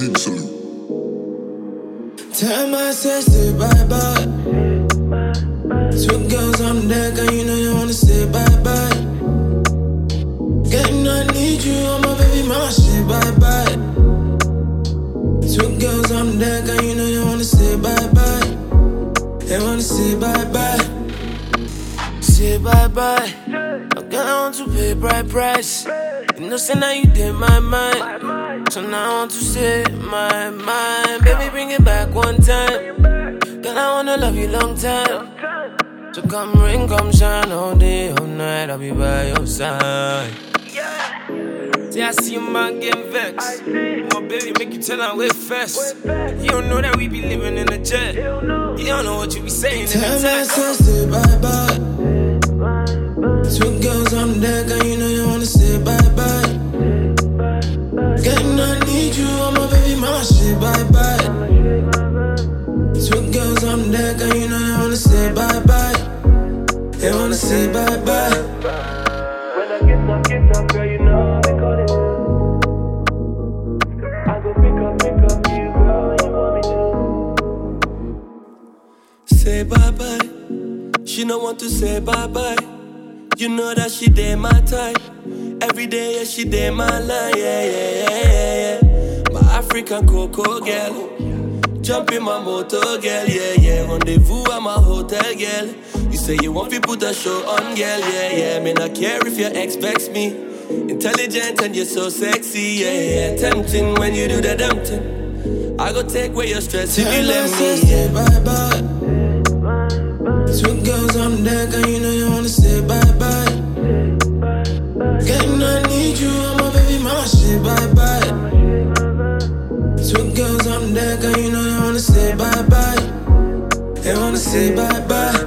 King Salute. Tell my sister bye-bye. Two girls on deck and you know you wanna say bye-bye. Getting I need you, oh my baby mama, say bye-bye. Two girls on deck and you know you wanna say bye-bye. They wanna say bye-bye. Say bye-bye. Okay, I want to pay bright price. You know, say now you did my mind. So now I want to say my mind. Baby, bring it back one time. Girl, I wanna love you long time. So come rain, come shine, all day, all night, I'll be by your side. See, I see you man getting vexed. My baby make you tell her way fast. You don't know that we be living in a jet. You don't know what you be saying in the text. Tell my sister bye-bye. Two girls on deck and you know you wanna say bye-bye. Getting I need you, oh my baby mama, say bye-bye. Two girls on deck and you know you wanna say bye-bye. They wanna say bye-bye. When I get up, girl, you know they call it. I go pick up you, girl, you want me to. Say bye-bye. She don't want to say bye-bye. You know that she did my type. Every day, yeah, she did my line, yeah. My African cocoa girl. Jump in my motor, girl, yeah. Rendezvous at my hotel, girl. You say you want to put a show on, girl, yeah. Me not care if your ex vex me. Intelligent and you're so sexy, yeah. Tempting when you do the damn thing. I go take away your stress if you let me, yeah. Bye-bye. Two girls on deck and you know you wanna say bye-bye. Getting I need you, oh my baby mama, say bye-bye. Two girls on deck and you know you wanna say bye-bye. They wanna say bye-bye.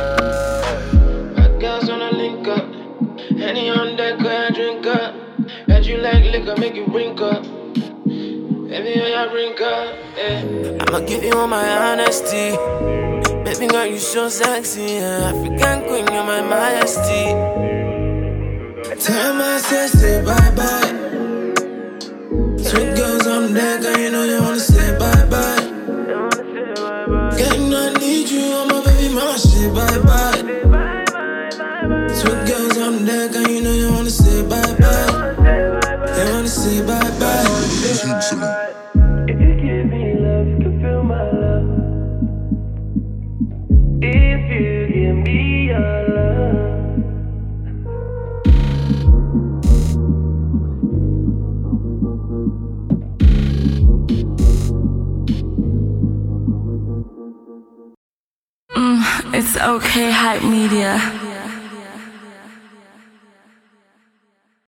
My girls wanna link up. Henny on deck, I drink up. Heard you like liquor, make you drink up. Baby, oh yeah, drink up, yeah. I'ma give you all my honesty. Baby girl, you so sexy, yeah. African queen, you're my majesty. Tell my sister bye-bye. Two girls on deck and you know you wanna say bye-bye. Getting I need you, oh my baby mama, say bye-bye. Two girls on deck and you know you wanna say bye-bye. They wanna say bye-bye. King Salute. If you give me love, you can feel my love. If you give me your love. It's okay, Hype Media.